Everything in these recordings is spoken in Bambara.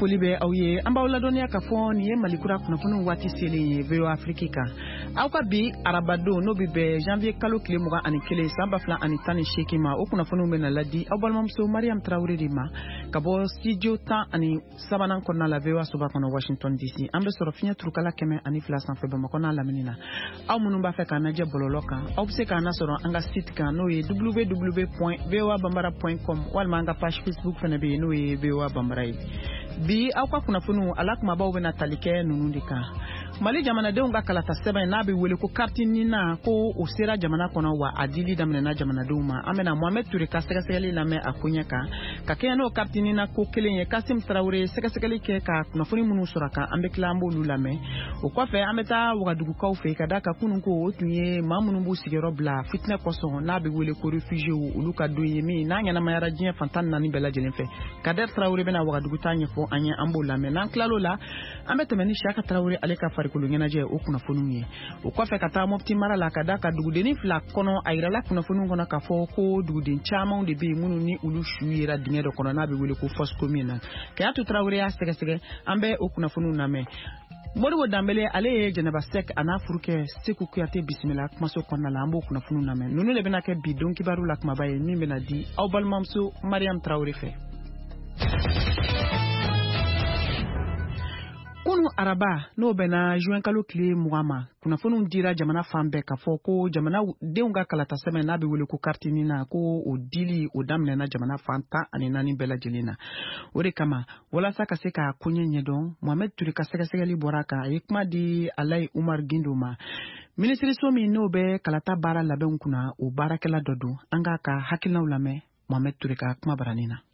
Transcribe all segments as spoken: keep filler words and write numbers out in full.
foli bɛ aw ye an b'aw ladɔnniya ka fɔ nin ye Malikura kunnafoni waati selen ye V O A Afrique kan aw ka bi arabadon n'o bɛ bɛn janvier kalo tile mugan ani kelen san ba fila ani tan ni seegin ma o kunnafoniw bɛ na ladi aw balimamuso Mariam Tarawele de ma ka bɔ studio tan ani sabanan kɔnɔna la V O A soba kɔnɔ Washington D C an bɛ sɔrɔ fiɲɛ turukala kɛmɛ ani fila sanfɛ Bamakɔ n'a lamini na aw minnu b'a fɛ k'a lajɛ bɔlɔlɔ kan aw bɛ se k'an lasɔrɔ an ka site kan n'o ye w w w point v o a bambara point com walima an ka page Facebook fana bɛ yen n'o ye V O A Bambara ye bi aw ka kunnafoniw ala kumabaw bɛna tali kɛ ninnu de kan Mali jamanadenw ka kalata sɛbɛn n'a bɛ wele ko carte nina ko o sera jamana kɔnɔ wa a dili daminɛna jamanadenw ma an bɛna Mohamed Ture ka sɛgɛsɛgɛli lamɛn a ko ɲɛ kan ka kɛɲɛ n'o carte nina ko kelen ye Kasim Tarawele sɛgɛsɛgɛli kɛ ka kunnafoni minnu sɔrɔ kan an bɛ tila an b'olu lamɛn o kɔfɛ an bɛ taa Wagadugukaw fɛ ka da ka kunun ko o tun ye maa minnu b'u sigiyɔrɔ bila fitinɛ kɔsɔn n'a bɛ wele ko réfugiés olu ka don ye min n'a ɲɛnamayara diɲɛ fantan naani bɛɛ lajɛlen fɛ Kader Tarawele bɛna Wagadugu ta ɲɛfɔ an ye an b'o lamɛn n'an tilal'o la an bɛ tɛmɛ ni Siyaka Tarawele ale ka farikolo ɲɛnajɛ o kunnafoniw ye o kɔfɛ ka taa Mopti mara la ka da ka dugudenni fila kɔnɔ a yirala kunnafoniw kɔnɔ ka fɔ ko duguden camanw de bɛ yen minnu ni olu su yera dingɛ dɔ kɔnɔ n'a bɛ wele ko fosse commune na Kayatu Tarawele y'a sɛgɛsɛgɛ an bɛ o kunnafoniw lamɛn Modibo Dambele ale ye Jɛnɛba Sek a n'a furukɛ Seku Kuyate bisimila kumaso kɔnɔna la an b'o kunnafoniw lamɛn ninnu de bɛna kɛ bi don kibaru la kumaba ye min bɛna di aw balimamuso Mariam Tarawele fɛ Kunu araba n'o bɛna juin kalo tile mugan ma kunnafoniw dira jamana fan bɛɛ ka fɔ ko jamanadenw ka kalata sɛbɛn n'a bɛ wele ko carte nina ko o dili o daminɛna jamana fan tan ani naani bɛɛ lajɛlen na o de kama walasa ka se ka koɲɛ ɲɛdɔn Mohamed Ture ka sɛgɛsɛgɛli bɔra a kan a ye kuma di Alayi Umar Gindo ma minisiriso min n'o bɛ kalata baara labɛnw kunna o baarakɛla dɔ don an k'a ka hakilinaw lamɛn Mohamed Ture ka kuma baranin na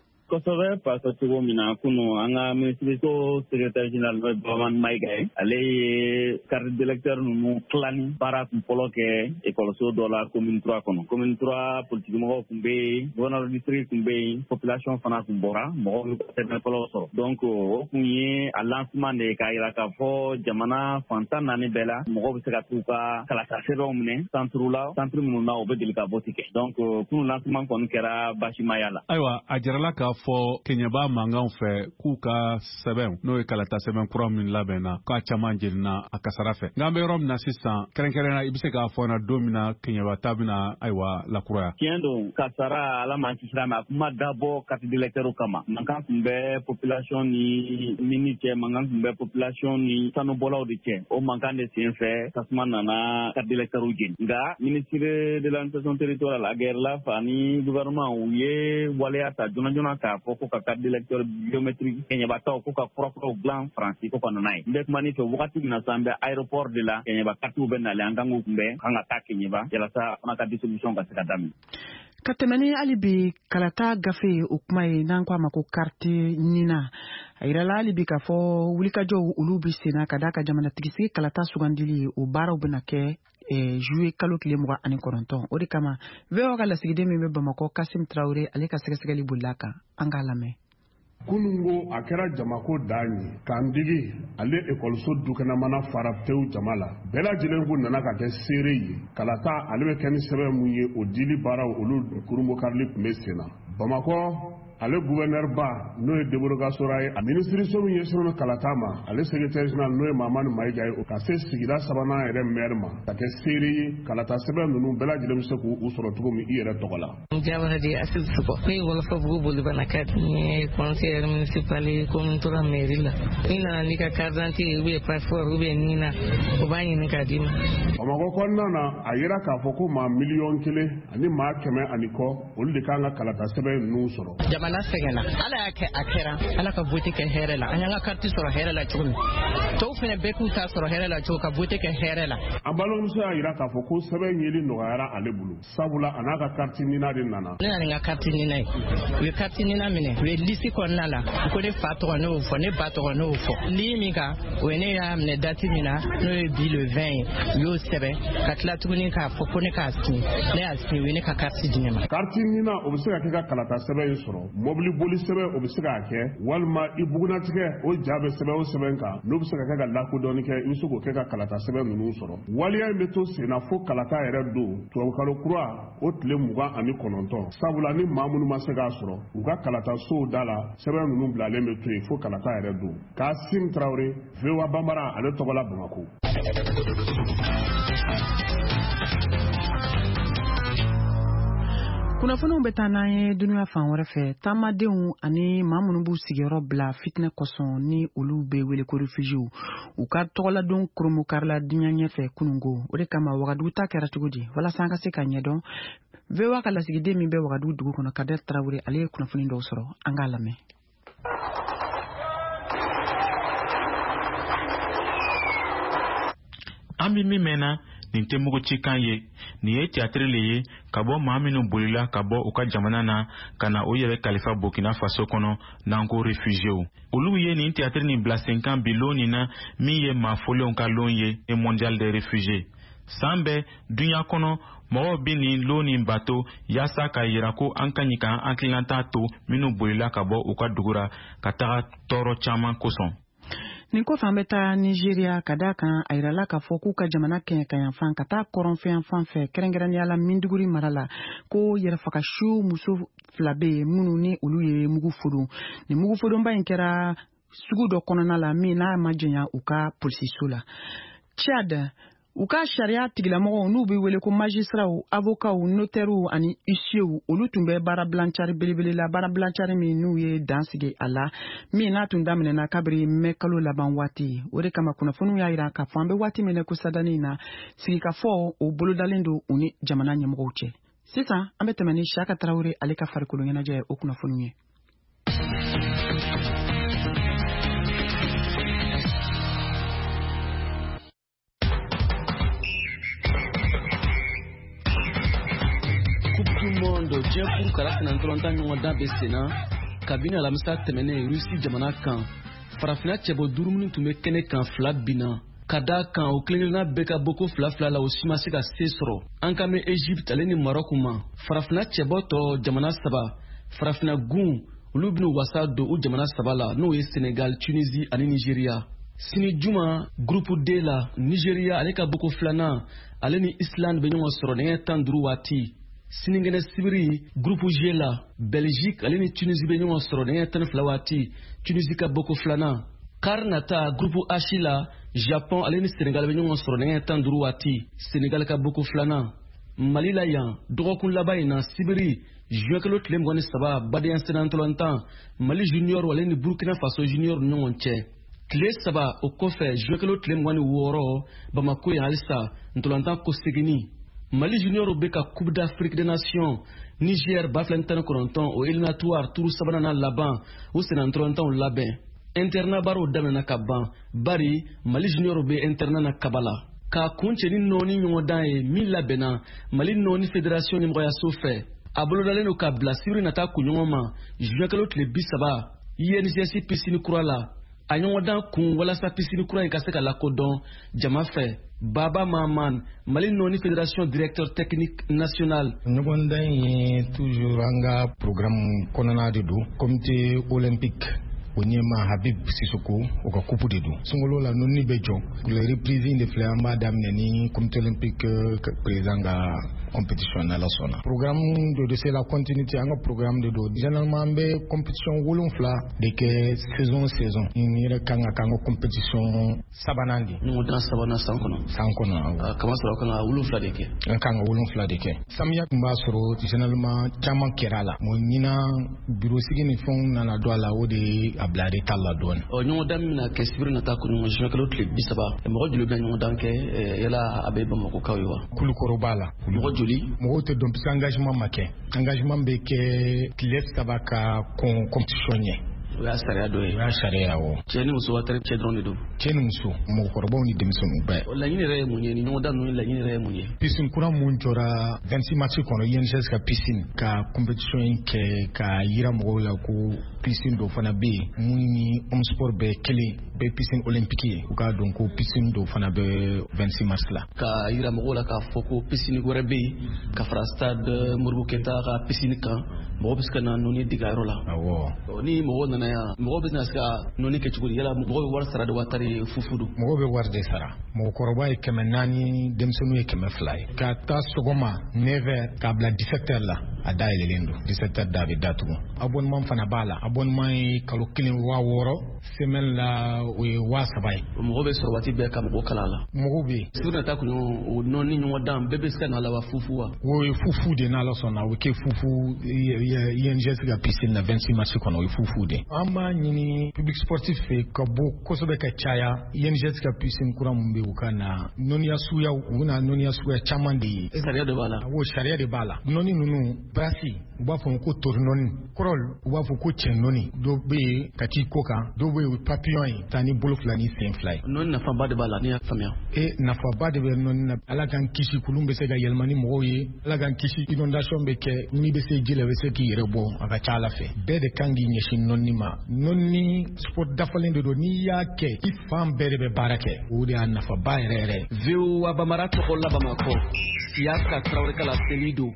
kosɛbɛ pasa cogo min na kunu an ka minisiriso secrétaire général bɛ Baman Mayiga ye ale ye carte d'électeur ninnu tilani baara kun fɔlɔ kɛ écoloso dɔ la commune trois kɔnɔ commune trois politique mɔgɔw kun bɛ yen gouverneur district kun bɛ yen population fana kun bɔra mɔgɔw y'u ka sɛbɛn fɔlɔ sɔrɔ donc o kun ye a lancement de ye k'a yira k'a fɔ jamana fantan naani bɛɛ la mɔgɔw bɛ se ka t'u ka kalata sɛbɛnw minɛ centre la centre minnu na o bɛ deli ka vote kɛ donc kunu lancement kɔni kɛra basima y'a la. Ayiwa a jirala k'a fɔ Keɲɛba mankanw fɛ k'u ka sɛbɛn n'o ye kalata sɛbɛn kura min labɛnna k'a caman jenina a kasara fɛ nka an bɛ yɔrɔ min na sisan kɛrɛnkɛrɛnna i bɛ se k'a fɔ na don min na Keɲɛba ta bɛna ayiwa lakuraya. Tiɲɛ don kasara ala m'an kisi a ma a kun ma dabɔ carte d'électeur kama mankan kun bɛ population ni mini cɛ mankan kun bɛ population ni sanubɔlaw de cɛ o mankan de sen fɛ tasuma nana carte d'électeur jeni nka ministre de l'administration territoriale a gɛrɛla fa ni gouvernement u ye waleya ta joona joona k'a fɔ ko ka carte d'électeur biométrique Keɲɛbataw ko ka furakuraw dilan Faransi ko ka nana ye n bɛ kuma ni fɛ wagati min na sa an bɛ aéroport de la Keɲɛba kartiw bɛ nalen an kan k'u kunbɛn kan ka taa Keɲɛba yalasa a fana ka distribution ka se ka daminɛ. Ka tɛmɛ ni hali bi kalata gafe o kuma ye n'an ko a ma ko carte nina a yirala hali bi k'a fɔ wulikajɔw olu bi senna ka da ka jamanatigisi kalata sugandili o baaraw bɛna kɛ juillet kalo tile mugan ani kɔnɔntɔn o de kama V O A ka lasigiden min bɛ Bamakɔ Kasim Tarawele ale ka sɛgɛsɛgɛli bolila kan an k'a lamɛn. Kunungo a kɛra jamako dan ye k'an digi ale ekɔliso dukɛnɛmana fara tewu jama la bɛɛ lajɛlen ko nana ka kɛ seere ye kalata ale bɛ kɛ ni sɛbɛn mun ye o dili baaraw olu kurumbokarili tun bɛ sen na Bamakɔ ale gouverneur ba n'o ye Deboroga Sora ye a minisiriso min ye sɔrɔ kalata ma ale secrétaire général n'o ye Mamani Mayiga ye o ka se sigida sabanan yɛrɛ maire ma ka kɛ seere ye kalata sɛbɛn ninnu bɛɛ lajɛlen bɛ se k'u sɔrɔ cogo min i yɛrɛ tɔgɔ la. Jabara de Assis Soko ne wolofa bugu boli bana ka ni conseiller municipal commune tora mairie la ina ni ka carte d'identité ou bien passeport ou bien nina o b'a ɲini k'a d'i ma. Bamakɔ kɔnɔna na a yira k'a fɔ ko maa miliyɔn kelen ani maa kɛmɛ ani kɔ olu de kan ka kalata sɛbɛn ninnu sɔrɔ. Jamana sɛgɛnna ala y'a kɛ a kɛra ala ka vote kɛ hɛrɛ la an y'an ka carte sɔrɔ hɛrɛ la cogo min tɔw fana bɛɛ k'u ta sɔrɔ hɛrɛ la cogo ka vote kɛ hɛrɛ la. An balimamuso y'a yira k'a fɔ ko sɛbɛn yeli nɔgɔyara ale bolo sabula a n'a ka carte nina de nana. Ne nana ni n ka carte nina ye u ye carte nina minɛ u ye liste kɔnɔna la u ko ne fa tɔgɔ ne y'o fɔ ne ba tɔgɔ ne y'o fɔ lii min kan o ye ne y'a minɛ date min na n'o ye bi le vingt ye u y'o sɛbɛn ka tila tuguni k'a fɔ ko ne k'a signé ne y'a signé u ye ne ka carte di ne ma. Carte nina o bɛ se ka kɛ ka kalata sɛbɛn in sɔrɔ mobili boli sɛbɛn o bɛ se k'a kɛ walima i bugunatigɛ o ja bɛ sɛbɛn o sɛbɛn kan n'o bɛ se ka kɛ ka lakodɔnni kɛ i bɛ se k'o kɛ ka kalata sɛbɛn ninnu sɔrɔ waliya in bɛ to senna fo kalata yɛrɛ don tubabukalo kura o tile mugan ani kɔnɔntɔn sabula ni maa minnu ma se k'a sɔrɔ u ka kalata sow da la sɛbɛn ninnu bilalen bɛ to yen fo kalata yɛrɛ don Kasim Traoré V O A Bambara ale tɔgɔ la Bamako. Kunnafoniw bɛ taa n'an ye dunuya fan wɛrɛ fɛ taamadenw ani maa minnu b'u sigiyɔrɔ bila fitinɛ kosɔn ni olu bɛ wele ko refugiés u ka tɔgɔladon koromo karila diɲɛ ɲɛfɛ kunungo o de kama Wagadugu ta kɛra cogo di walasa an ka se ka ɲɛdɔn V O A ka lasigiden min bɛ Wagadugu dugu kɔnɔ Kader Traoré ale ye kunnafoni dɔw sɔrɔ an k'a lamɛn. An bɛ min mɛnna nin tɛ mugu ci kan ye nin ye théâtre le ye ka bɔ maa minnu bolila ka bɔ u ka jamana na ka na o yɛrɛ kalifa Burkina Faso kɔnɔ n'an ko réfugiés olu ye nin théâtre nin bila sen kan bi lon nin na min ye maa fɔlenw ka lon ye et mondial des réfugiés san bɛɛ dunya kɔnɔ mɔgɔw bɛ nin lon nin bato yaasa ka yira ko an ka ɲi k'an hakililata to minnu bolila ka bɔ u ka dugura ka taga tɔɔrɔ caman kosɔn. Nin kɔfɛ an bɛ taa Nigeria ka da kan a yirala k'a fɔ k'u ka jamana kɛɲɛ ka yanfan ka taa kɔrɔnfɛn fan fɛ kɛrɛnkɛrɛnnenya la Minduguri mara la ko yɛrɛfagasiw muso fila bɛ yen minnu ni olu ye mugu fodon nin mugu fodonba in kɛra sugu dɔ kɔnɔna la min n'a ma janya u ka polisiso la. Tchad u ka sariya tigilamɔgɔw n'u bɛ wele ko magistraw avocats notaires ani huissiers olu tun bɛ baara bilancari belebele la baara bilancari min n'u ye dan sigi a la min n'a tun daminɛna kabiri mai kalo laban waati o de kama kunnafoniw y'a jira k'a fɔ an bɛ waati min na ko sadani in na sigikafɔ o bolodalen don u ni jamana ɲɛmɔgɔw cɛ sisan an bɛ tɛmɛ ni Saka Traoré ale ka farikolo ɲɛnajɛ o kunnafoniw ye. Mondo Jeffrey Karasina Ntoronta ɲɔgɔndan bɛ senna kabini alamisa tɛmɛnen Rusi jamana kan farafina cɛbɔ duuru minnu tun bɛ kɛnɛ kan fila binna ka da kan o kelenkelenna bɛɛ ka bɔ ko fila fila la o si ma se ka se sɔrɔ an ka mɛn Egypte ale ni Maroc ma farafina cɛbɔ tɔ jamana saba farafina gun olu bɛna wasa don u jamana saba la n'o ye Senegal, Tunisie ani Nigeria. Sini juma groupe D la Nigeria ale ka bɔ ko filanan ale ni Islande bɛ ɲɔgɔn sɔrɔ nɛgɛ tan duuru waati. Siningene Sibiri, groupe G la, Belgique, ale ni Tunisie bɛ ɲɔgɔn sɔrɔ nɛgɛ tan fila waati, Tunisie ka boko filanan. Karnata, groupe H la, Japon, ale ni Senegal bɛ ɲɔgɔn sɔrɔ nɛgɛ tan duuru waati, Senegal ka boko filanan. Mali la yan, dɔgɔkun laban in na Sibiri, juin kalo tile mugan ni saba, Badenya Sena Ntolantan, Mali junior ale ni Burkina Faso junior ni ɲɔgɔn cɛ. Tile saba o kɔfɛ, juin kalo tile mugan ni wɔɔrɔ, Bamako yan halisa, Ntolantan ko segini. Mali junior bɛ ka Coupe d'Afrique des Nations Niger ba fila ni tan ni kɔnɔntɔn o éliminatoire turu sabanan laban o Sena Ntolantanw labɛn internat baaraw daminɛna ka ban bari Mali junior bɛ internat na Kabala k'a kun cɛ ni nɔɔni ɲɔgɔndan ye min labɛnna Mali nɔɔni fédération ɲɛmɔgɔyaso fɛ a bolodalen don ka bila sibiri nata kunɲɔgɔn ma juin kalo tile bi saba I N G S piscine kura la a ɲɔgɔndan kun walasa piscine kura in ka se ka lakodɔn jama fɛ Baba Maman, Mali Noni Fédération Directeur Technique National. Ɲɔgɔndan ye toujours an ka programme kɔnɔna de don comité olympique o ɲɛma Habib Sissoko o ka coupe de don sunkalo la nonni bɛ jɔ le reprise de filɛ an b'a daminɛ ni comité olympique président ka compétition na la sɔnna programme de de c'est la continuité an ka programme de don généralement an bɛ compétition wolonfila de kɛ saison saison n yɛrɛ kan ka k'an ka compétition sabanan de ɲɔgɔndan sabanan san kɔnɔ san kɔnɔ kama sɔrɔ kan ka wolonfila de kɛ an kan ka wolonfila de kɛ samiya tun b'a sɔrɔ généralement caman kɛra la mo ɲina bureau sigi ni fɛnw nana don a la o de a bila de talla dɔɔni ɔ ɲɔgɔndan min na kɛ sibiri nata kunɲɔgɔn juin kalo tile bi saba mɔgɔ joli bɛna ɲɔgɔndan kɛ yala a bɛ Bamakokaw ye wa kulukɔrɔ b'a la mɔgɔ joli mɔgɔw tɛ dɔn puisque engagement ma kɛ engagement bɛ kɛ tile saba ka kɔn compétition ɲɛ o y'a sariya dɔ ye o y'a sariya awɔ cɛ ni muso watari cɛ dɔrɔn de don cɛ ni muso mɔgɔkɔrɔbaw ni denmisɛnninw bɛɛ laɲini yɛrɛ ye mun ye ni ɲɔgɔndan ninnu laɲini yɛrɛ ye mun ye piscine kura mun jɔra vingt-six mars kɔnɔ I N G S ka piscine ka compétition in kɛ ka yira mɔgɔw la ko piscine dɔ fana bɛ yen mun ni homme sport bɛɛ kelen be piscine olympique u ka don ko piscine do fana be vingt-six mars la ka yira mɔgɔw la k'a fɔ ko piscine wɛrɛ bɛ yen ka fara stade Modibo Keyita ka piscine kan mɔgɔw bɛ se ka na nɔni degayɔrɔ la. Awɔ. Ni mɔgɔw nana yan mɔgɔw bɛ se ka nɔni kɛ cogo di yala mɔgɔw bɛ wari sara de wa tari fufu don. Mɔgɔw bɛ wari de sara mɔgɔkɔrɔba ye kɛmɛ naani denmisɛnninw ye kɛmɛ fila ye ka taa sɔgɔma neuf heures k'a bila dix-sept heures la a da yɛlɛlen don dix-sept heures da a bɛ datugu abonnement fana b'a la abonnement ye kalo kelen waa wɔɔrɔ semaine la o ye waa saba ye. Mɔgɔw bɛ sɔrɔ waati bɛɛ ka mɔgɔw kala la. Mɔgɔw bɛ yen. Sugu nata kun o nɔni ɲɔgɔn dan bɛɛ bɛ se ka na la wa fufu wa. O ye fufu de n'ala sɔnna o bɛ kɛ fufu I N G S ka piscine na vingt-six mars kɔnɔ o ye fufu de. An b'a ɲini public sportif fɛ ka bɔ kosɛbɛ ka caya I N G S ka piscine kura min bɛ u ka na nɔniya suguya u bɛna nɔniya suguya caman de ye. Sariya de b'a la. Awɔ sariya de b'a la. Nɔni ninnu brasi u b'a fɔ ko tori nɔni kɔrɔl u b'a fɔ ko cɛ nɔni dɔw bɛ yen ka t'i ko kan dɔw bɛ yen o ye papillon ye taa ni bolo fila ni sen fila ye. Nɔni nafaba de b'a la n'i y'a faamuya. E nafaba de bɛ nɔni na ala k'an kisi kulun bɛ se ka yɛlɛma ni mɔgɔw ye ala k'an kisi inondation bɛ kɛ n'i bɛ se ji la i bɛ se k'i yɛrɛ bɔ a ka ca ala fɛ bɛɛ de kan k'i ɲɛsin nɔni ma nɔni sport dafalen de don n'i y'a kɛ i fan bɛɛ de bɛ baara kɛ o de y'a nafaba yɛrɛ yɛrɛ. V O A Bamara tɔgɔ la Bamakɔ Siyaka Traoré Kala seli don.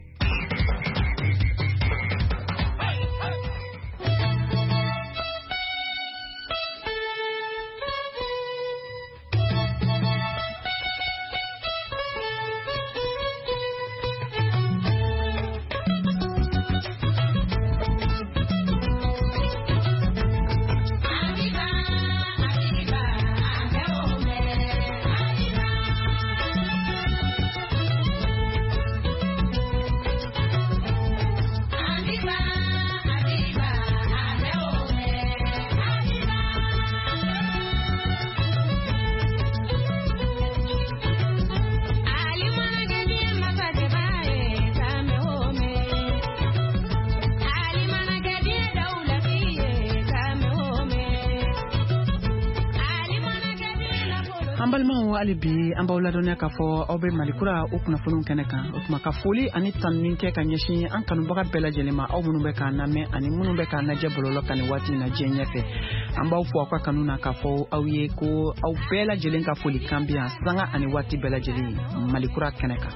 Balimaw hali bi an b'aw ladɔnniya k'a fɔ aw bɛ Malikura o kunnafoniw kɛnɛ kan o tuma ka foli ani tanuni kɛ ka ɲɛsin an kanubaga bɛɛ lajɛlen ma aw minnu bɛ k'an lamɛn ani minnu bɛ k'an lajɛ bɔlɔlɔ kan nin waati in na diɲɛ ɲɛfɛ an b'aw fɔ aw ka kanu na k'a fɔ aw ye ko aw bɛɛ lajɛlen ka foli kan bi yan sanga ani waati bɛɛ lajɛlen Malikura kɛnɛ kan.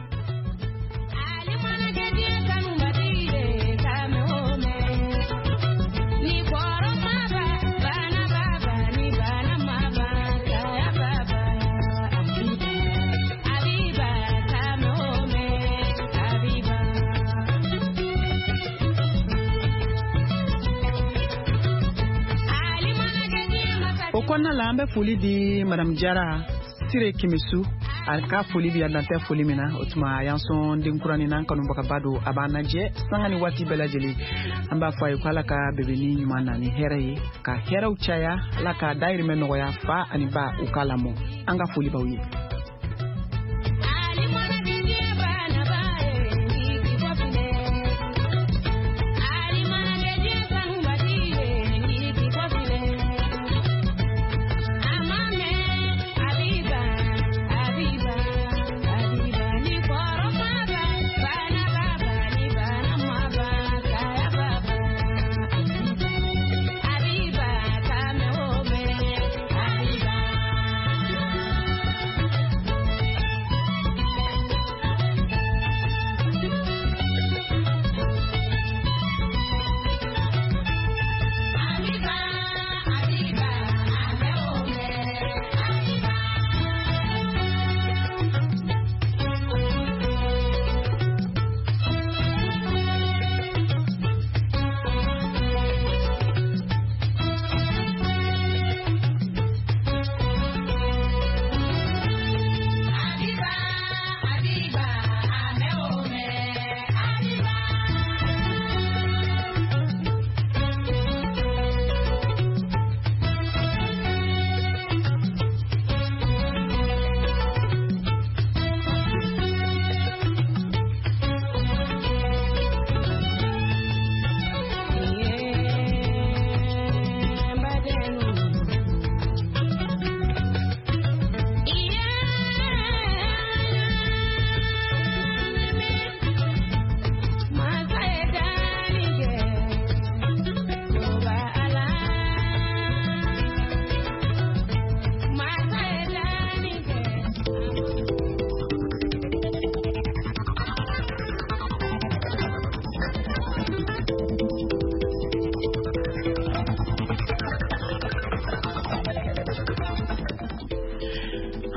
Kɔnɔna la an bɛ foli di Madame Jara Sire Kemisu a ka foli bi yan tɛ foli min na o tuma a y'an sɔn denkuranin n'an kanubagaba don a b'an lajɛ sanga ni waati bɛɛ lajɛlen an b'a fɔ a ye ko ala ka bɛbɛni ɲuman na ni hɛrɛ ye ka hɛrɛw caya ala ka dayirimɛ nɔgɔya fa ani ba u k'a lamɔ an ka foli b'aw ye.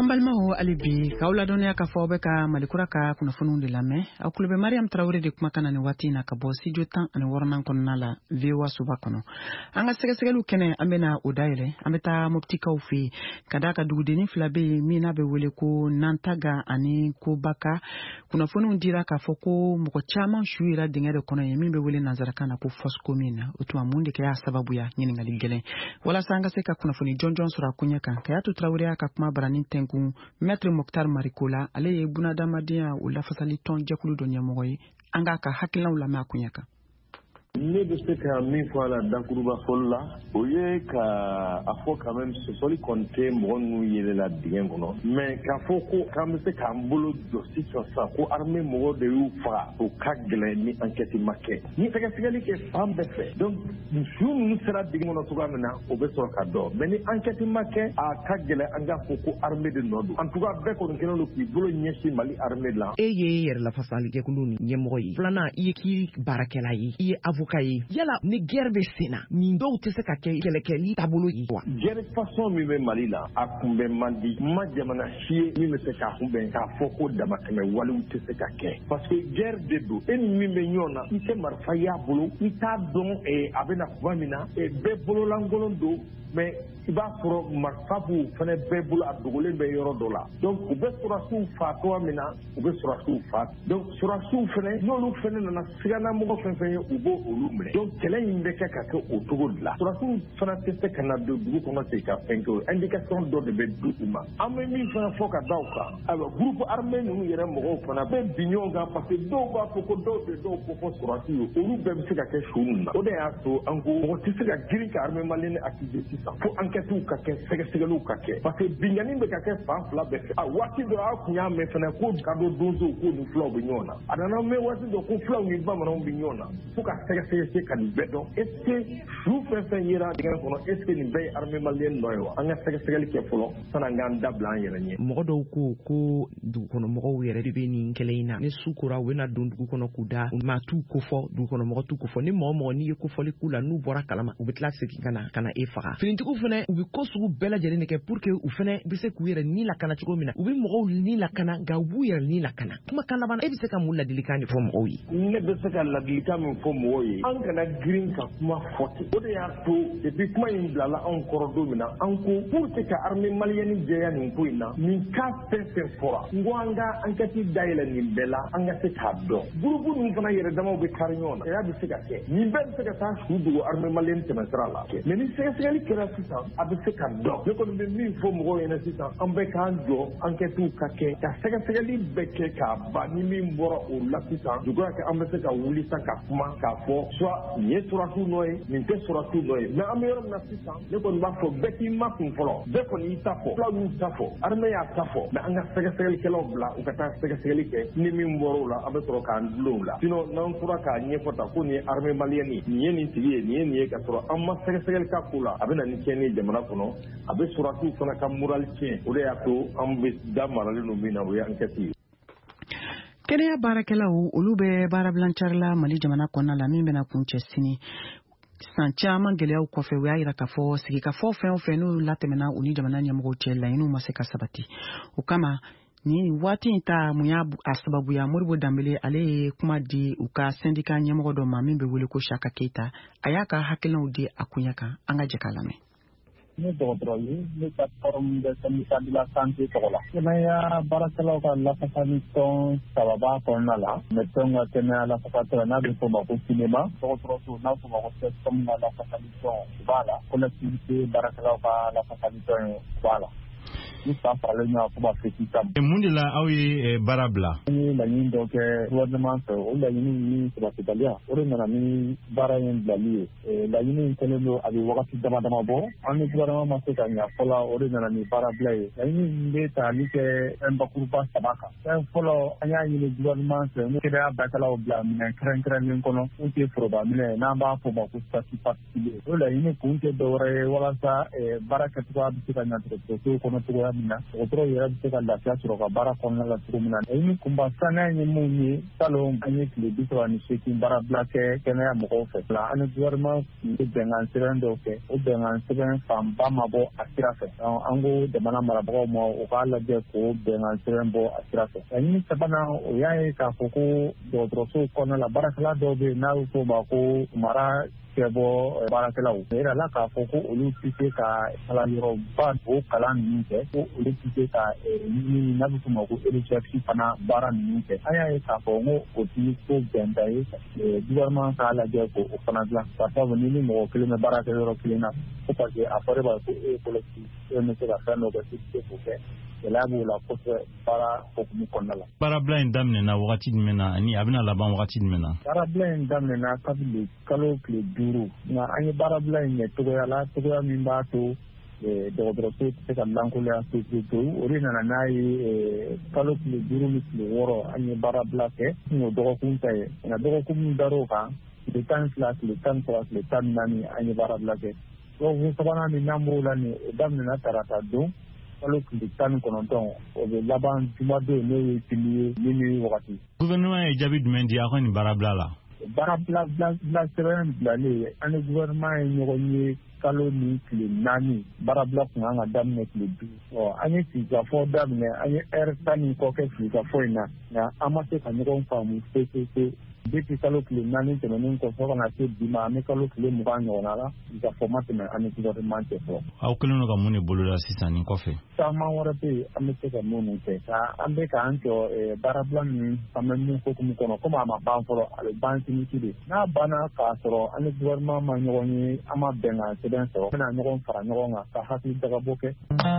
Ambalmaho alibi kaula donia ka fobe ka malikura ka kuna funun de lame au kulube Mariam Traoré de kuma kana ni wati na kabo sijo tan ani wornan kono nala vewa suba kono anga sege sege lu kene ambena odaile ambeta moptika ufi kadaka dugudeni flabe mina be wele ko nantaga ani ko baka kuna funun dira ka foko mko chama shuira dingere kono yemi be wele nazaraka na ko fos commune utu amunde ke ya sababu ya nyini ngaligele wala sanga seka kuna funi John John sura kunyaka kayatu Traoré aka kuma barani tengu Maître Mokhtar Marikola ale ye bunada madia ula fasali ton jakulu do nyamoyi anga ka hakila ula ma kunyaka ne bɛ se ka min fɔ a la dakuruba fɔli la o ye ka a fɔ quand même sɔsɔli kɔni tɛ mɔgɔ ninnu yelela dingɛ kɔnɔ mais k'a fɔ ko k'an bɛ se k'an bolo jɔ sisan sisan ko armée mɔgɔw de y'u faga o ka gɛlɛn ni enquête ma kɛ ni sɛgɛsɛgɛli kɛ fan bɛɛ fɛ donc su ninnu sera dingɛ kɔnɔ cogoya min na o bɛ sɔrɔ ka dɔn mais ni enquête ma kɛ a ka gɛlɛn an k'a fɔ ko armée de nɔ don en tout cas bɛɛ kɔni kɛlen don k'i bolo ɲɛsin Mali armée la. e ye yɛrɛ lafasali kɛkulu ni ɲɛmɔgɔ ye filanan i ye k'i baarakɛla ye i ye avocat ye yala ni guerre bɛ sen na nin dɔw tɛ se ka kɛ kɛlɛkɛli taabolo ye wa. guerre façon min bɛ Mali la a kunbɛn man di ma jamana si ye min bɛ se k'a kunbɛn k'a fɔ ko damatɛmɛ walew tɛ se ka kɛ parce que guerre de don e ni min bɛ ɲɔgɔn na i tɛ marifa y'a bolo i t'a dɔn a bɛna kuma min na bɛɛ bololankolon don mais i b'a sɔrɔ marifa b'u fana bɛɛ bolo a dogolen bɛ yɔrɔ dɔ la donc u bɛ sɔrɔsiw fa cogoya min na u bɛ sɔrɔsiw fa donc sɔrɔsiw fana n'olu fana nana siganamɔgɔ fɛn fɛn ye u b'o olu minɛ donc kɛlɛ in bɛ kɛ ka kɛ o cogo de la sɔrɔsiw fana tɛ se ka na don dugu kɔnɔ ten ka fɛn kɛ o indication dɔ de bɛ di u ma an bɛ min fana fɔ ka da u kan ayiwa groupe armé ninnu yɛrɛ mɔgɔw fana bɛ bi ɲɔgɔn kan parce que dɔw b'a fɔ ko dɔw bɛ dɔw ko fɔ sɔrɔsiw ye olu bɛɛ bɛ se ka kɛ su ninnu na o de y'a to an ko mɔgɔ tɛ se ka girin ka armé malien activer sisan fo enquêtew ka kɛ sɛgɛsɛgɛliw ka kɛ parce que binkani bɛ ka kɛ fan fila bɛɛ fɛ a waati dɔ a kun y'a mɛn fana ko ka dɔ donsow ko ni fulaw bɛ ɲɔgɔn na a nana mɛn waati dɔ ko fulaw ni bamananw bɛ ɲɔgɔn na fo ka sɛgɛsɛgɛ ka nin bɛɛ dɔn est ce que su fɛn fɛn yera dingɛ kɔnɔ est ce que nin bɛɛ ye armée malienne nɔ ye wa an ka sɛgɛsɛgɛli kɛ fɔlɔ san'an k'an dabila an yɛrɛ ɲɛ. mɔgɔ dɔw ko ko dugukɔnɔmɔgɔw yɛrɛ de bɛ nin kɛlɛ in na ni su kora u bɛna don dugu kɔnɔ k'u da maa t'u kofɔ dugukɔnɔmɔgɔ t'u kofɔ ni mɔgɔ mɔgɔ n'i ye kofɔli k'u la n'u bɔra kalama u bɛ tila segin ka na ka na e faga finitigiw fana u bɛ ko sugu bɛɛ lajɛlen de kɛ pour que u fana bɛ se k'u yɛrɛ ni lakana cogo min na u bɛ mɔgɔw ni lakana nka u b'u yɛrɛ ni lakana kumakan laban e bɛ se ka mun ladilikan de fɔ mɔgɔw ye. ne bɛ se ka ladilikan min fɔ mɔgɔw ye an kana girin ka kuma fɔ ten o de y'a to depuis kuma in bilala anw kɔrɔ don min na an ko pour que ka armée malienne jɛya nin ko in na nin cas fɛn fɛn fɔra n ko an ka enquête dayɛlɛ nin bɛɛ la an ka se k'a dɔn groupe ninnu fana yɛrɛ damaw bɛ kari ɲɔgɔn na cɛya bɛ se ka kɛ nin bɛɛ bɛ se ka taa su dogo armée malienne tɛmɛsira la mais ni sɛgɛsɛgɛli kɛra sisan a bɛ se ka dɔn ne kɔni bɛ min fɔ mɔgɔw ɲɛna sisan an bɛ k'an jɔ enquêtew ka kɛ ka sɛgɛsɛgɛli bɛɛ kɛ k'a ban ni min bɔra o la sisan juguya kɛ an bɛ se ka wuli sisan ka kuma k'a fɔ soit nin ye sɔrɔsiw nɔ ye nin tɛ sɔrɔsiw nɔ ye mais an bɛ yɔrɔ min na sisan ne kɔni b'a fɔ bɛɛ k'i ma kun fɔlɔ bɛɛ kɔni y'i ta fɔ fulaw y'u ta fɔ armée y'a ta fɔ mais an ka sɛgɛsɛgɛlikɛlaw bila u ka taa sɛgɛsɛgɛli kɛ ni min bɔra o la an bɛ sɔrɔ k'an dulon o la sinon n'an tora k'a ɲɛfɔ ta ko nin ye armée malienne ye nin ye nin tigi ye nin ye nin ye ka sɔrɔ an ma sɛgɛsɛgɛli k'a ko la a bɛ na ni tiɲɛni ye jamana kɔnɔ a bɛ sɔrɔsiw fana ka moral tiɲɛ o de y'a to an bɛ da maralen don min na o ye enquête ye. kɛnɛya baarakɛlaw olu bɛ baarabilancari la Mali jamana kɔnɔna la min bɛna kun cɛ sini san caman gɛlɛyaw kɔfɛ u y'a yira k'a fɔ sigikafɔ fɛn o fɛn n'u latɛmɛna u ni jamana ɲɛmɔgɔw cɛ laɲiniw ma se ka sabati o kama ni waati in ta mun y'a a sababuya Moribo Danbele ale ye kuma di u ka syndicat ɲɛmɔgɔ dɔ ma min bɛ wele ko Shaka Keita a y'a ka hakilinaw di a kunya kan an ka jɛ k'a lamɛn. ne dɔgɔtɔrɔ ye ne ka forum de syndicat de la santé tɔgɔ la kɛnɛya baarakɛlaw ka lafasali tɔn sababa kɔnɔna la médecin ka kɛnɛya lafasatɔn n'a bɛ fɔ ma ko sinema dɔgɔtɔrɔso n'a fɔ ma ko sɛsɔm ka lafasali tɔn u b'a la collectivité baarakɛlaw ka lafasali tɔn u b'a la ni san faralen ɲɔgɔn fo ma se sisan. mun de la aw ye baara bila. an ye laɲini dɔ kɛ gouvernement fɛ o laɲini ni sabatibaliya o de nana ni baara in bilali ye laɲini in kɛlen don a bɛ wagati dama dama bɔ an ni gouvernement ma se ka ɲɛ fɔlɔ o de nana ni baara bila ye laɲini in bɛ tali kɛ fɛn bakuruba saba kan fɛn fɔlɔ an y'a ɲini gouvernement fɛ ni kɛnɛya baarakɛlaw bila minɛn kɛrɛnkɛrɛnlen kɔnɔ mun tɛ foroba minɛ n'an b'a fɔ o ma ko statut particulier o laɲini kun tɛ dɔwɛrɛ ye walasa baara kɛcogoya bɛ se ka ɲɛ dɔgɔtɔrɔsow kɔnɔ cogoya min na dɔgɔtɔrɔ yɛrɛ bɛ se ka lafiya sɔrɔ ka baara kɔnɔna la cogo min na i ni kunba sanuya ye mun ye salon an ye tile bi saba ni seegin baarabila kɛ kɛnɛya mɔgɔw fɛ la an ni gouvernement tun bɛ bɛnkan sɛbɛn dɔw kɛ o bɛnkan sɛbɛn fanba ma bɔ a sira fɛ an ko jamana marabagaw ma o k'a lajɛ k'o bɛnkan sɛbɛn bɔ a sira fɛ laɲini sabanan o y'a ye k'a fɔ ko dɔgɔtɔrɔso kɔnɔna la baarakɛla dɔw bɛ yen n'a y'o fɔ o ma ko mara cɛ bɔ baarakɛlaw o yɛrɛ la k'a fɔ ko olu tɛ se ka kalanyɔrɔba o kalan ninnu kɛ ko olu tɛ se ka ɲini n'a bɛ f'o ma ko recherche fana baara ninnu kɛ an y'a ye k'a fɔ ko o tɛ ko bɛnta ye gouvernement k'a lajɛ ko o fana dilan par exemple ni ni mɔgɔ kelen bɛ baara kɛ yɔrɔ kelen na ko parce que a fɔra e ma ko e ye collectif e bɛ se ka fɛn dɔ kɛ e tɛ se k'o kɛ gɛlɛya b'o la kosɛbɛ baara hukumu kɔnɔna la. Baarabila in daminɛna wagati jumɛn na ani a bɛna laban wagati jumɛn na. Baarabila in daminɛna kabini kalo tile duuru nka an ye baarabila in ɲɛ togoya la togoya min b'a to dɔgɔtɔrɔso tɛ se ka lankolonya pewu o de nana n'a ye kalo tile duuru ni tile wɔɔrɔ an ye baarabila kɛ n'o dɔgɔkun ta ye nka dɔgɔkun min dar'o kan tile tan ni fila tile tan ni saba tile tan ni naani an ye baarabila kɛ dɔgɔkun sabanan min n'an b'o la nin o daminɛna tarata don kalo tile tan ni kɔnɔntɔn o bɛ laban jumadon n'o ye fili ye min wagati. Gouvernement ye jaabi jumɛn di aw ka nin baarabila la. Baarabila bila sɛbɛn bilalen an ni gouvernement ye ɲɔgɔn ye kalo ni tile naani baarabila kun kan ka daminɛ tile duuru an ye sigikafɔ daminɛ an ye heure tan ni kɔ kɛ sigikafɔ in na nka an ma se ka ɲɔgɔn faamu pepepe depuis kalo tile naani tɛmɛnen kɔ fɔ ka na se bi ma an bɛ kalo tile mugan ɲɔgɔnna la sigikafɔ ma tɛmɛ an ni gouvernement cɛ fɔlɔ. Aw kɛlen don ka mun de boloda sisan nin kɔfɛ. Caman wɛrɛ bɛ yen an bɛ se ka minnu kɛ ka an bɛ k'an jɔ baarabila ninnu an bɛ mun hokumu kɔnɔ komi a ma ban fɔlɔ a bɛ ban sini de n'a banna k'a sɔrɔ an ni gouvernement ma ɲɔgɔn ye an ma bɛnkan sɛbɛn sɔrɔ an bɛna ɲɔgɔn fara ɲɔgɔn kan ka hakili dagabɔ kɛ.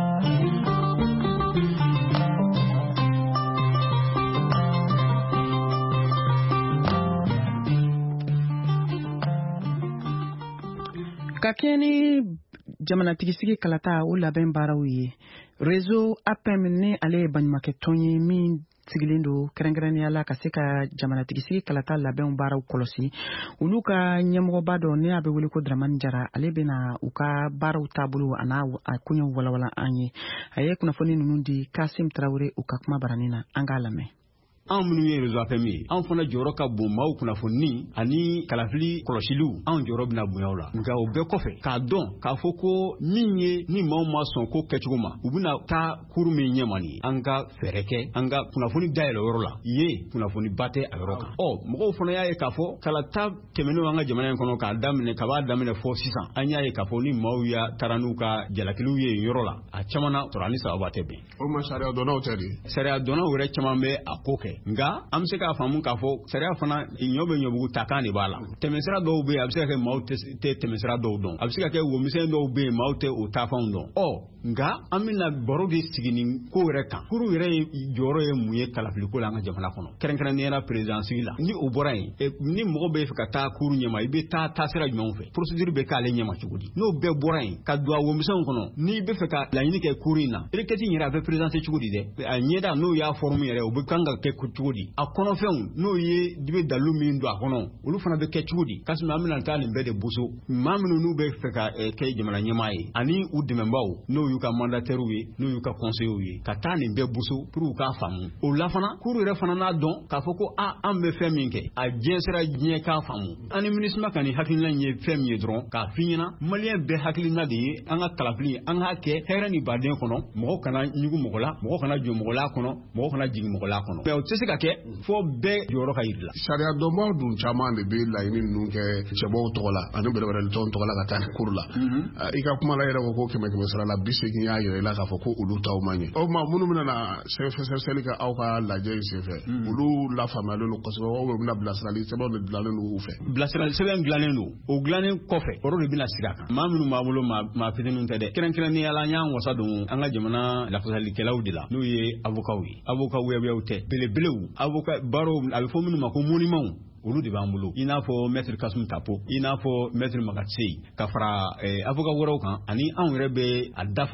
Ka kɛ ni jamanatigisi kalata o labɛn baaraw ye réseau A P E M ni ale ye baɲumankɛtɔn ye min sigilen don kɛrɛnkɛrɛnnenya la ka se ka jamanatigisi kalata labɛn baaraw kɔlɔsi olu ka ɲɛmɔgɔba dɔ ne a bɛ wele ko Dramani Jara ale bɛna u ka baaraw taabolo a n'a koɲɛw walawala an ye a ye kunnafoni ninnu di Kasim Tarawele u ka kuma baranin na an k'a lamɛn. Anw minnu ye réseau A P E M ye anw fana jɔyɔrɔ ka bon maaw kunnafoni ani kalafili kɔlɔsiliw anw jɔyɔrɔ bɛna bonya o la nka o bɛɛ kɔfɛ k'a dɔn k'a fɔ ko min ye ni maaw ma sɔn ko kɛcogo ma u bɛna taa kuru min ɲɛma nin ye an ka fɛɛrɛ kɛ an ka kunnafoni dayɛlɛ yɔrɔ la ye kunnafoni ba tɛ a yɔrɔ kan ɔ mɔgɔw fana y'a ye k'a fɔ kalata tɛmɛnenw an ka jamana in kɔnɔ k'a daminɛ ka b'a daminɛ fɔ sisan an y'a ye k'a fɔ ni maaw ya taara n'u ka jalakiliw ye yen yɔrɔ la a caman na sɔrɔ ani sababa tɛ bɛn o ma sariya dɔnnaw tɛ de sariya dɔnnaw yɛrɛ caman bɛ a ko kɛ nka an bɛ se k'a faamu k'a fɔ sariya fana ɲɔ bɛ ɲɔbugu takan de b'a la tɛmɛsira dɔw bɛ yen a bɛ se ka kɛ maaw tɛ tɛmɛsira dɔw dɔn a bɛ se ka kɛ womisɛn dɔw bɛ yen maaw tɛ o taafanw dɔn ɔ nka an bɛna baro de sigi nin ko yɛrɛ kan kuru yɛrɛ ye jɔyɔrɔ ye mun ye kalafiliko la an ka jamana kɔnɔ kɛrɛnkɛrɛnnenya présidency la ni o bɔra yen ni mɔgɔ bɛ fɛ ka taa kuru ɲɛma i bɛ taa taasira jumɛnw fɛ procédure bɛ k'ale ɲɛma cogo di n'o bɛɛ bɔra yen ka don a womisɛnw kɔnɔ n'i bɛ fɛ ka laɲini kɛ kuru in na requête yɛrɛ a bɛ présenté cogo di dɛ a ɲɛda n'o y'a forme yɛrɛ o bɛ kan ka kɛ cogo di a kɔnɔfɛnw n'o ye i bɛ dalu min don a kɔnɔ olu fana bɛ kɛ cogo di kasuma an bɛna taa nin bɛɛ de boso maa minnu n'u bɛ fɛ ka kɛ jamana ɲɛmaa ye ani u dɛmɛbaaw n'o y'u ka mandataires ye n'o y'u ka conseillers ye ka taa nin bɛɛ boso pour u k'a faamu o la fana kuru yɛrɛ fana n'a dɔn k'a fɔ ko a an bɛ fɛn min kɛ a diɲɛ sera diɲɛ k'a faamu an ni MINUSMA ka nin hakilina in ye fɛn min ye dɔrɔn k'a f'i ɲɛna maliyɛn bɛɛ hakilina de ye an ka kalafili an k'a kɛ hɛrɛ ni baden kɔnɔ mɔgɔ kana ɲugu mɔgɔ la mɔgɔ kana jɔ mɔgɔ la kɔnɔ mɔgɔ kana jigin mɔgɔ la kɔnɔ mais o tɛ se ka kɛ fɔ bɛɛ jɔyɔrɔ ka yiri la sariya dɔnbaw dun caman de bɛ laɲini ninnu kɛ cɛbaw tɔgɔ la ani bɛrɛbɛrɛlitɔnw tɔgɔ la ka taa kuru la i ka kuma la yɛrɛ ko kɛmɛ kɛmɛ sara la bi seegin y'a yɛrɛ la k'a fɔ ko olu taw man ɲɛ o tuma minnu bɛna na sɛgɛsɛgɛli kɛ aw ka lajɛ in senfɛ olu lafaamuyalen don kosɛbɛ aw bɛna bilasirali sɛbɛnw de dilannen don u fɛ bilasirali sɛbɛn dilannen don o dilannen kɔfɛ olu de bɛna sigi a kan maa minnu b'a bolo maa fitininw tɛ dɛ kɛrɛnkɛrɛnnenya la an y'an wasa don an ka jamana lafasalikɛlaw de la n'o ye avocaw ye avocat wɛrɛw tɛ belebelew avocat barow a bɛ fɔ minnu ma ko monument olu de b'an bolo i n'a fɔ maître Kasum Tapo i n'a fɔ maître Magatse ka fara avocat wɛrɛw kan ani anw yɛrɛ bɛ a dafa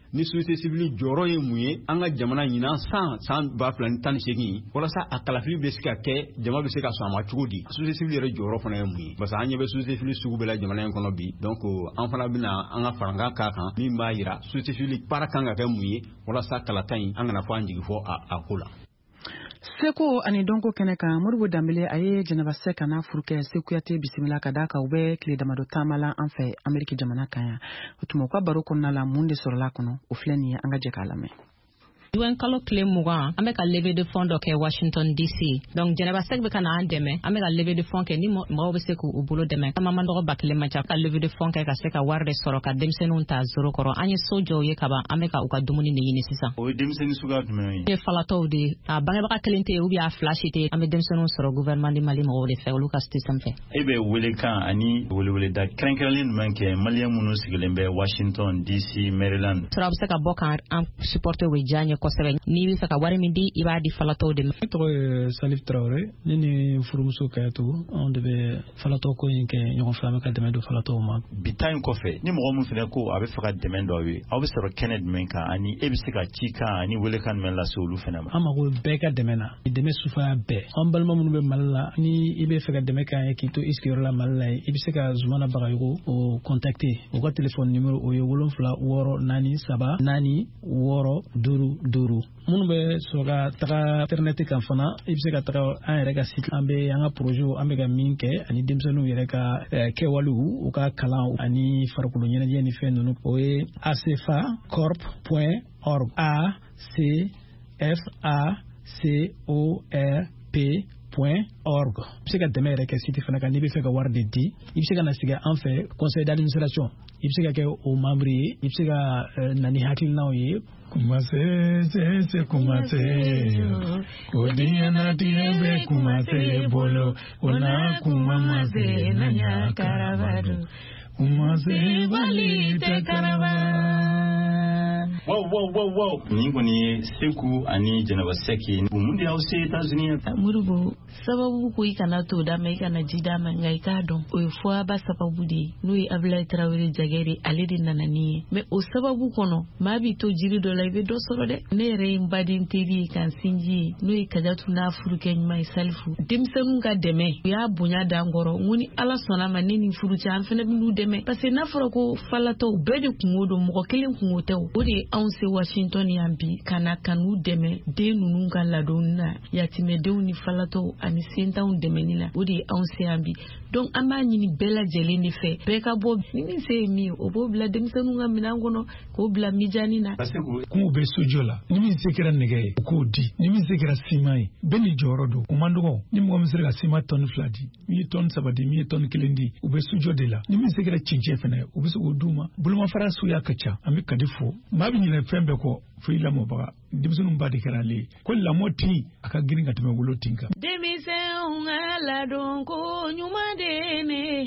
ni société civile jɔyɔrɔ ye mun ye an ka jamana ɲinan san san ba fila ni tan ni seegin walasa a kalafili bɛ se ka kɛ jama bɛ se ka sɔn a ma cogo di société civile yɛrɛ jɔyɔrɔ fana ye mun ye parce que an ɲɛ bɛ société civile sugu bɛɛ la jamana in kɔnɔ bi donc an fana bɛna an ka farankan k'a kan min b'a yira société civile baara kan ka kɛ mun ye walasa kalata in an kana fɔ an jigi fɔ a ko la. Seko ani donko kɛnɛ kan Modibo Dambele a ye Jɛnɛba Sɛk n'a furukɛ Sekuyate bisimila ka d'a kan u bɛ tile damadɔ taamala an fɛ Ameriki jamana kan yan o tuma u ka baro kɔnɔna la mun de sɔrɔla kɔnɔ o filɛ nin ye an ka jɛ k'a lamɛn. U N kalo tile mugan an bɛ ka levée de fonds dɔ kɛ Washington D C donc Jɛnɛba Sɛk bɛ ka na an dɛmɛ an bɛ ka levée de fonds kɛ ni mɔgɔw bɛ se k'u bolo dɛmɛ kama man dɔgɔ ba kelen man ca ka levée de fonds kɛ ka se ka wari de sɔrɔ ka denmisɛnninw ta zoro kɔrɔ an ye so jɔw ye kaban an bɛ ka u ka dumuni de ɲini sisan. O ye denmisɛnnin suguya jumɛn ye? Ye falatɔw de a bangebaga kelen tɛ yen ou bien a fila si tɛ yen an bɛ denmisɛnninw sɔrɔ gouvernement di Mali mɔgɔw de fɛ olu ka système fɛ. E bɛ welekan ani weleweleda kɛrɛnkɛrɛnlen jumɛn kɛ maliyɛn minnu sigilen bɛ Washington D C Maryland? Sɔrɔ a bɛ se ka bɔ kan an supporter o bɛ diya n ye kosɛbɛ ni fɛ ka wari min di i b'a di falatɔw de ma. Ne tɔgɔ ye Salif Traoré ne ni furumuso Kayatu anw de bɛ falatɔ ko in kɛ ɲɔgɔn fɛ an bɛ ka dɛmɛ don falatɔw ma. Bi ta in kɔfɛ ni mɔgɔ min fɛnɛ ko a bɛ fɛ ka dɛmɛ dɔ ye aw bɛ sɔrɔ kɛnɛ jumɛn kan ani e bɛ se ka ci kan ani welekan jumɛn lase olu fɛnɛ ma. An mago bɛɛ ka dɛmɛ na dɛmɛ sufaya bɛɛ an balima minnu bɛ Mali la ni i bɛ fɛ ka dɛmɛ k'an ye k'i to i sigiyɔrɔ la Mali la i bɛ se ka Zumana Bagayogo o contacter u ka téléphone numéro o ye wolonfila wɔɔrɔ naani saba naani wɔɔrɔ duuru duuru minnu bɛ sɔrɔ ka taga internet kan fana i bɛ se ka taga an yɛrɛ ka site an bɛ an ka projet an bɛ ka min kɛ ani denmisɛnninw yɛrɛ ka kɛwalew u ka kalan ani farikolo ɲɛnajɛ ni fɛn ninnu o ye a c f a corp point org a c f a c o r p point org i bɛ se ka dɛmɛ yɛrɛ kɛ site fana kan n'i bɛ fɛ ka wari de di i bɛ se ka na sigi an fɛ conseil d'administration i bɛ se ka kɛ o membre ye i bɛ se ka na ni hakilinaw ye. Kumase se se kumase Kodi na tiebe kumase bolo Ona kumamase na nya karavado Kumase bali te karavado. Wow wow wow wow ni koni Seku ani Jɛnɛba Sɛk mun de y'aw se États-Unis? Modibo sababu ko i kana to da ma i kana ji da ma nka i k'a dɔn o ye fɔ ba sababu de ye n'o ye Abulayi Tarawele Jagɛre ale de nana ni ye mais o sababu kɔnɔ maa b'i to jiri dɔ la i bɛ dɔ sɔrɔ dɛ ne yɛrɛ ye n baden teri ye kan sinji ye n'o ye Kajatu n'a furukɛ ɲuman ye Salifu denmisɛnninw ka dɛmɛ u y'a bonya dan kɔrɔ n ko ni Ala sɔnna ma ne ni furu cɛ an fɛnɛ bɛ n'u dɛmɛ parce que n'a fɔra ko falatɔw bɛɛ de kungo don mɔgɔ kelen kungo tɛ o de ye anw se Washington yan bi kana kanu dɛmɛ den ninnu ka ladonni na yatimɛdenw ni falatɔw ani sentanw dɛmɛni la o de ye anw se yan bi donc an b'a ɲini bɛɛ lajɛlen de fɛ bɛɛ ka bɔ ni min se ye min ye o b'o bila denmisɛnninw ka minɛn kɔnɔ k'o bila mijani na. Kungo bɛ sojɔ la ni min se kɛra nɛgɛ ye o k'o di ni min se kɛra siman ye bɛɛ ni jɔyɔrɔ don o man dɔgɔ ni mɔgɔ min sera ka siman tɔni fila di min ye tɔni saba di min ye tɔni kelen di u bɛ sojɔ de la ni min se kɛra cɛncɛn fɛnɛ u bɛ se k'o d'u ma bolomafara suguya ka ca an bɛ kadi fo maa bɛ ɲinɛ fɛn bɛɛ kɔ fo i lamɔbaga denmisɛnninw ba de kɛra ale ye ko lamɔ tin a ka girin ka tɛmɛ wolo tin kan. Denmisɛnw ka ladon ko ɲuman de ne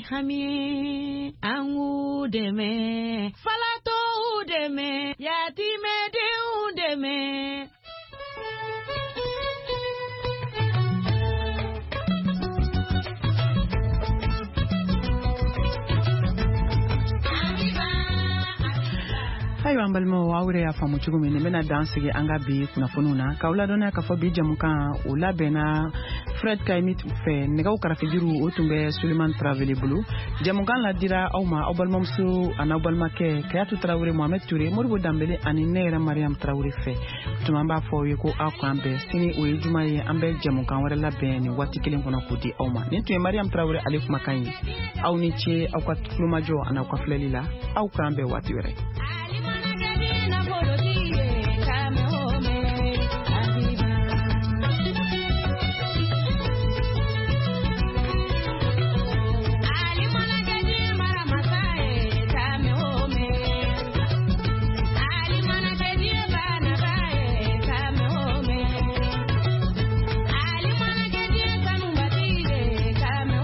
hami an k'u dɛmɛ falatɔw dɛmɛ yatimɛdenw dɛmɛ. Ayiwa an balimaw aw yɛrɛ y'a faamu cogo min n bɛna dan sigi an ka bi kunnafoniw na k'aw ladɔnniya k'a fɔ bi jamukan o labɛnna Fred Kayimi fɛ nɛgɛw karafijiru o tun bɛ Suleman Tarawele bolo jamukan ladira aw ma aw balimamuso a n'aw balimakɛ Kayatu Tarawele Mohamed Ture Modibo Dambele ani ne yɛrɛ Mariam Tarawele fɛ tuma an b'a fɔ aw ye ko aw k'an bɛn sini o ye juma ye an bɛ jamukan wɛrɛ labɛn nin waati kelen kɔnɔ k'o di aw ma nin tun ye Mariam Tarawele ale kumakan ye aw ni ce aw ka tulomajɔ a n'aw ka filɛli la aw k'an bɛn waati wɛrɛ.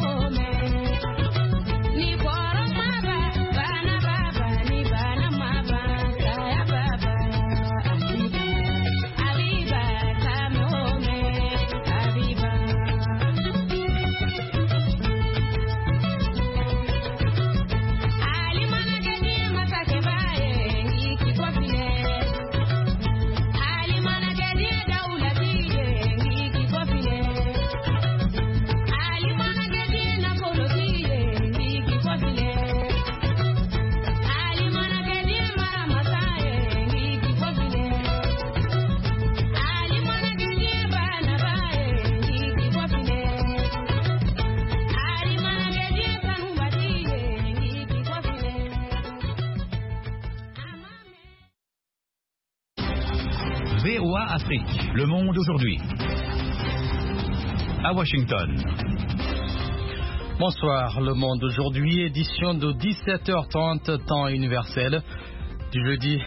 Ni bɔra maba bana baba ni bana maba V O A Afrique. Le monde aujourd'hui. À Washington. Bonsoir, Le Monde aujourd'hui, édition de dix-sept heures trente, temps universel, du jeudi